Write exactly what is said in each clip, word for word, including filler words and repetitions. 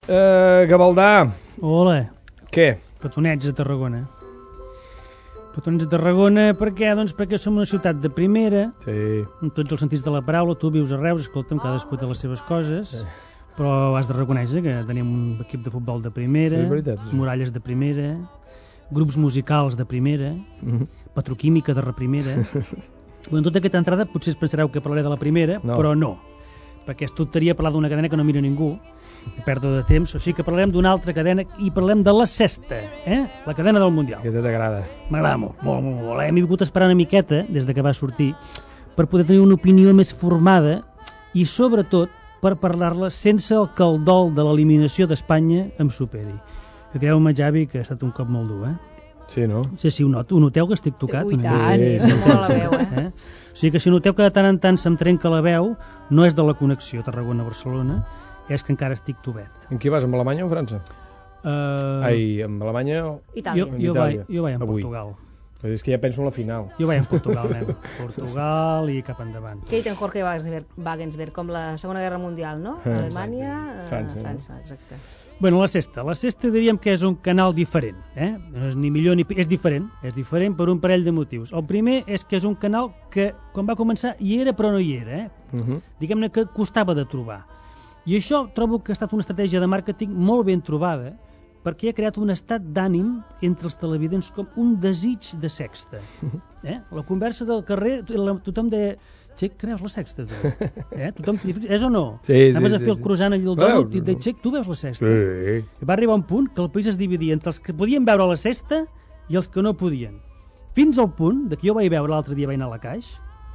Uh, Gavaldà. Hola. Què? Petonets a Tarragona. Petonets a Tarragona, per què? Doncs perquè som una ciutat de primera, sí. En tots els sentits de la paraula. Tu vius a Reus, escolta'm, cadascú té les seves coses, sí. Però has de reconèixer que tenim un equip de futbol de primera, sí, veritat, sí. Muralles de primera, grups musicals de primera, mm-hmm. Petroquímica de reprimera. En tota aquesta entrada potser es pensareu que parlaré de la primera, no. Però no, perquè es tractaria parlar d'una cadena que no mira ningú, pèrdua de temps, o sigui que parlarem d'una altra cadena i parlem de la Sexta, eh? La cadena del Mundial. Aquesta t'agrada? M'agrada molt, molt, molt, molt. Hem vingut esperant una miqueta, des de que va sortir, per poder tenir una opinió més formada i, sobretot, per parlar-la sense el caldol de l'eliminació d'Espanya em superi. Que creu-me, Javi, que ha estat un cop molt dur, eh? Sí, no? Sí, sí, ho noto. Ho noteu que estic tocat? Ui, tant, sí, sí. Molt a la veu, eh? eh? O sigui que si noteu que de tant en tant se'm trenca la veu, no és de la connexió Tarragona-Barcelona, és que encara estic tubet. En qui vas, amb Alemanya o França? Uh... Ai, amb Alemanya o... Itàlia. Jo, jo, vaig, jo vaig amb Avui. Portugal. Però és que ja penso en la final. Jo vaig amb Portugal, nen. Portugal i cap endavant. Kate en Jorge Wagensberg, com la Segona Guerra Mundial, no? Ah, Alemanya, França, França, exacte. Bueno, la Sexta. La Sexta diríem que és un canal diferent, eh? No és ni millor ni... És diferent. És diferent per un parell de motius. El primer és que és un canal que, quan va començar, hi era però no hi era, eh? Uh-huh. Diguem-ne que costava de trobar. I això trobo que ha estat una estratègia de màrqueting molt ben trobada, perquè ha creat un estat d'ànim entre els televidents com un desig de Sexta. Eh? La conversa del carrer, tothom deia, Xec, creus la Sexta, tu? Eh? Tothom, és o no? Sí, sí, Anaves a sí, fer el sí. croissant allà al Donut i et deia, Xec, tu veus la Sexta? Sí. I va arribar un punt que el país es dividia entre els que podien veure la Sexta i els que no podien. Fins al punt de que jo vaig veure l'altre dia, vaig anar a la Caix,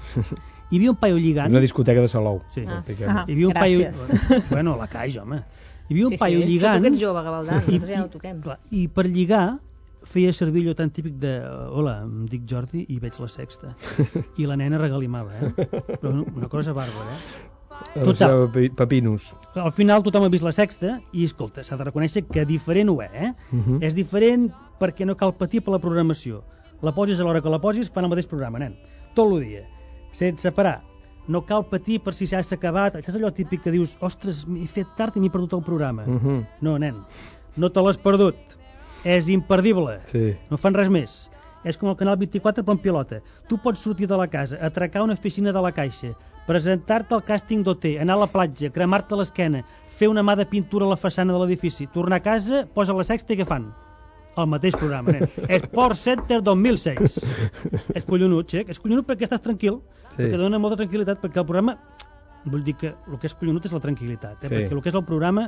hi havia un paio lligant... És una discoteca de Salou. Sí. Ah. Ah, hi havia un gràcies. Paio... Bueno, la Caix, home. Hi havia un sí, paio sí. lligant... Tu ets jove, Gavaldà, nosaltres ja no ho toquem. Clar, I per lligar feia servir allò tan típic de hola, em dic Jordi i veig la Sexta. I la nena regalimava, eh? Però una cosa bàrbara, eh? Total. Papinos. Al final tothom ha vist la Sexta i, escolta, s'ha de reconèixer que diferent ho és, eh? Uh-huh. És diferent perquè no cal patir per la programació. La posis a l'hora que la posis, fan el mateix programa, nen. Tot el dia. Sense parar. No cal patir per si ja s'ha acabat. Això és allò típic que dius, ostres, m'he fet tard i m'he perdut el programa. Uh-huh. No, nen, no te l'has perdut. És imperdible. Sí. No fan res més. És com el Canal vint-i-quatre però en pilota. Tu pots sortir de la casa, atracar una oficina de la Caixa, presentar-te al càsting d'O T, anar a la platja, cremar-te l'esquena, fer una mà de pintura a la façana de l'edifici, tornar a casa, posa la Sexta i què fan? El mateix programa, nen. Sport Center dos mil sis. És collonut, Xec? És collonut perquè estàs tranquil, sí. Perquè dona molta tranquil·litat, perquè el programa... Vull dir que el que és collonut és la tranquil·litat, eh? Sí. Perquè el que és el programa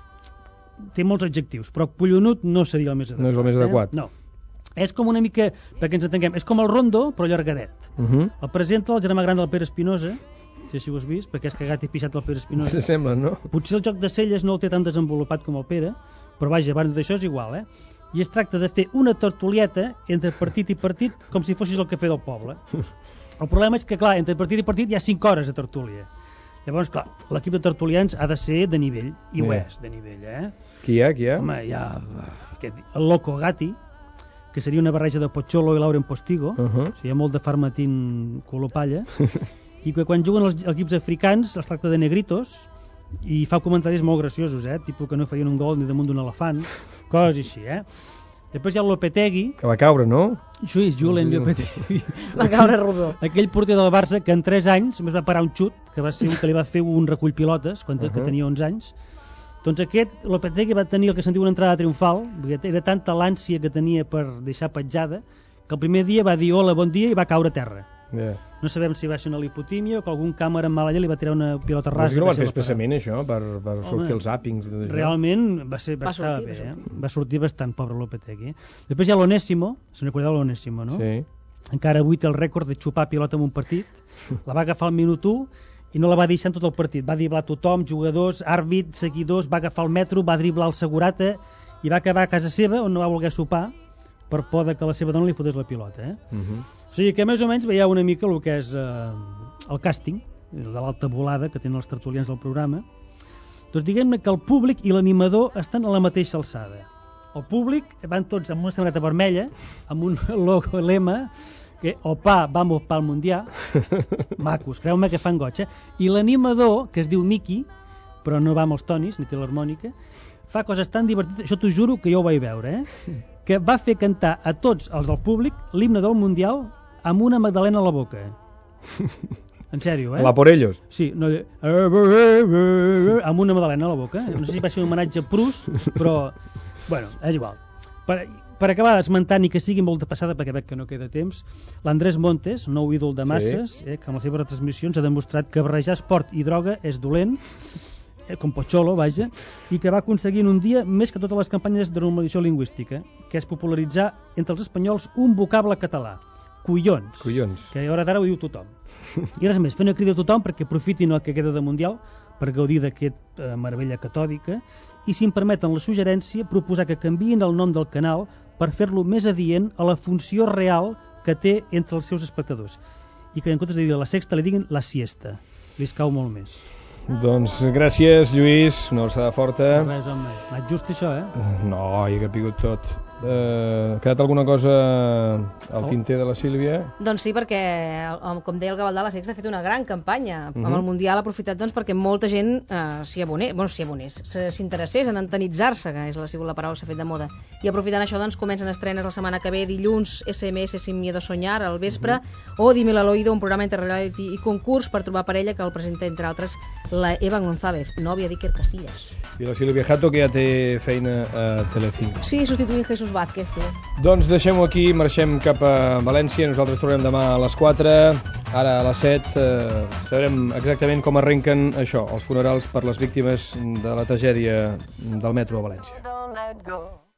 té molts adjectius, però collonut no seria el més adequat. No és el més adequat. Eh? No. És com una mica, perquè ens entenguem, és com el Rondo, però allargadet. Uh-huh. El presenta el germà gran del Pere Espinosa, si així ho has vist, perquè és cagat i pixat el Pere Espinosa. Se sembla, no? Potser el joc de celles no el té tan desenvolupat com el Pere, però vaja, abans d'això és igual, eh? I es tracta de fer una tertulieta entre partit i partit com si fossis el cafè del poble. El problema és que, clar, entre partit i partit hi ha cinc hores de tertúlia. Llavors, clar, l'equip de tertulians ha de ser de nivell, i ho yeah. és, de nivell, eh? Qui hi ha, qui hi ha? Home, hi ha aquest, el Loco Gatti, que seria una barreja de Pocholo i Lauren Postigo, uh-huh. O sigui, hi ha molt de farmatín color palla, i que quan juguen els equips africans es tracta de negritos, i fa comentaris molt graciosos, eh? Tipus que no feien un gol ni damunt d'un elefant, coses així, eh? Després hi ha el Lopetegui. Que va caure, no? Sí, Julen Lopetegui. Va caure rodó. Aquell porter del Barça que en tres anys només va parar un xut, que va ser un que li va fer un recull pilotes, quan uh-huh. que tenia onze anys. Doncs aquest Lopetegui va tenir el que se'n diu una entrada triomfal, perquè era tanta l'ànsia que tenia per deixar petjada, que el primer dia va dir hola, bon dia, i va caure a terra. Yeah. No sabem si va ser una lipotímia o que algun càmera en malalla li va tirar una pilota rasa. No, no van fer expressament això, per, per Home, sortir els àpings. Realment va, ser, va, va estar sortir, bé, va sortir. Eh? Va sortir bastant, pobre Lopetegui. Després hi ha l'Onésimo, se n'acordeu l'Onésimo, no? Sí. Encara avui té el rècord de xupar pilota en un partit. La va agafar al minut u i no la va deixar en tot el partit. Va driblar tothom, jugadors, àrbits, seguidors, va agafar el metro, va driblar el segurata i va acabar a casa seva on no va voler sopar per por de que la seva dona li fotés la pilota, eh? Uh-huh. O sigui que més o menys veieu una mica el que és eh, el càsting de l'alta volada que tenen els tertulians del programa. Doncs diguem-ne que el públic i l'animador estan a la mateixa alçada. El públic van tots amb una samarreta vermella, amb un logo, lema, que opa, vamos pa'l mundial, macos, creu-me que fan goig, eh? I l'animador, que es diu Mickey, però no va amb els tonis, ni té l'harmònica, fa coses tan divertides, això t'ho juro que jo ho vaig veure, eh? Que va fer cantar a tots els del públic l'himne del Mundial amb una magdalena a la boca. En sèrio, eh? La por ellos. Sí, no, amb una magdalena a la boca. No sé si va ser un homenatge a Proust, però, bueno, és igual. Per, per acabar esmentant i que sigui molt de passada, perquè veig que no queda temps, l'Andrés Montes, nou ídol de masses, sí. eh, que amb les seves retransmissions ha demostrat que barrejar esport i droga és dolent, eh, com Pocholo, vaja, i que va aconseguir en un dia més que totes les campanyes de normalització lingüística, que és popularitzar entre els espanyols un vocable català, collons, collons. Que a hora d'ara ho diu tothom. I res més, fer una crida a tothom perquè aprofitin el que queda de Mundial per gaudir d'aquesta eh, meravella catòdica i, si em permeten la suggerència, proposar que canviïn el nom del canal per fer-lo més adient a la funció real que té entre els seus espectadors i que en comptes de dir la sexta li diguin la siesta. Li escau molt més. Doncs gràcies, Lluís, una abraçada forta. Res, home, ha anat just això, eh? No, hi ha capigut tot. Eh, ha quedat alguna cosa al tinter de la Sílvia? Doncs sí, perquè, com deia el Gavaldà, la Sexta ha fet una gran campanya. Uh-huh. Amb el Mundial ha aprofitat doncs, perquè molta gent eh, s'hi abonés, bueno, s'hi abonés, s'interessés en antenitzar-se, que és la, la paraula que s'ha fet de moda. I aprofitant això, doncs, comencen estrenes la setmana que ve, dilluns, S M S Sin Miedo a Soñar, al vespre, uh-huh. o Dímelo al oído, un programa entre reality i concurs per trobar parella, que el presenta, entre altres, la Eva González, nòvia d'Iker Casillas. I la Sílvia Jato, que ja té feina a Telecinco. Sí, substituint Jesús Vázquez. Sí. Doncs deixem-ho aquí, marxem cap a València. Nosaltres tornem demà a les quatre. Ara a les set eh, sabrem exactament com arrenquen això, els funerals per les víctimes de la tragèdia del metro a València.